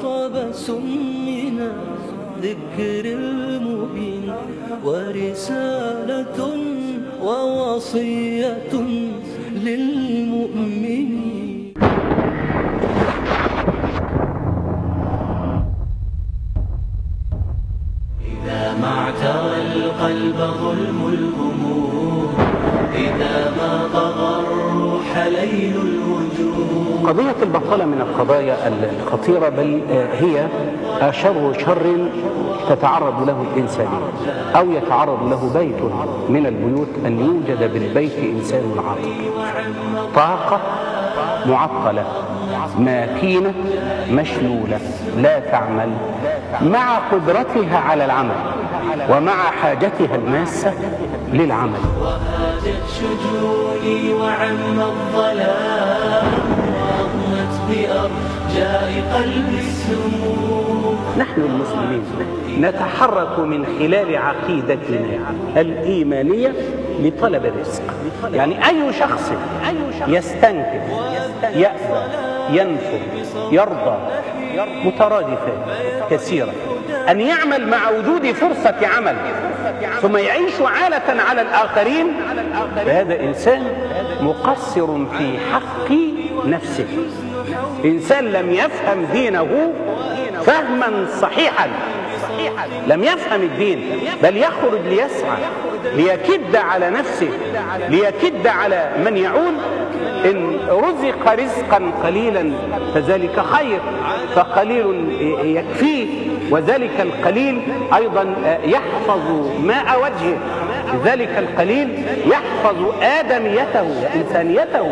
قبس من الذكر المبين، ورسالة ووصية للمؤمنين. إذا ما اعترى القلب ظلم الهموم، إذا ما طغى الروح ليل الوجود. قضية البطالة من القضايا الخطيرة، بل هي أشر شر تتعرض له الإنسانية أو يتعرض له بيت من البيوت، أن يوجد بالبيت إنسان عاطل، طاقة معطلة، ماكينة مشلولة لا تعمل، مع قدرتها على العمل ومع حاجتها الماسة للعمل. وهاجت شجوني وعم الظلام، وأضنت بأرجاء قلبي السموم. نحن المسلمين نتحرك من خلال عقيدتنا الإيمانية لطلب الرزق. يعني أي شخص يستنكف، يأبى، ينفر، يرضى، مترادفات كثيرة، أن يعمل مع وجود فرصة عمل ثم يعيش عالة على الآخرين، فهذا إنسان مقصر في حق نفسه، إنسان لم يفهم دينه فهما صحيحا، لم يفهم الدين، بل يخرج ليسعى ليكد على نفسه، ليكد على من يعول. إن رزق رزقا قليلا فذلك خير، فقليل يكفيه، وذلك القليل أيضا يحفظ ماء وجهه، ذلك القليل يحفظ آدميته وإنسانيته.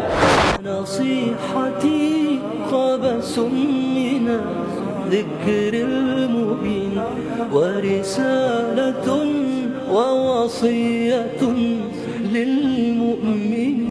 نصيحتي قبس من الذكر المبين، ورسالة ووصية للمؤمنين.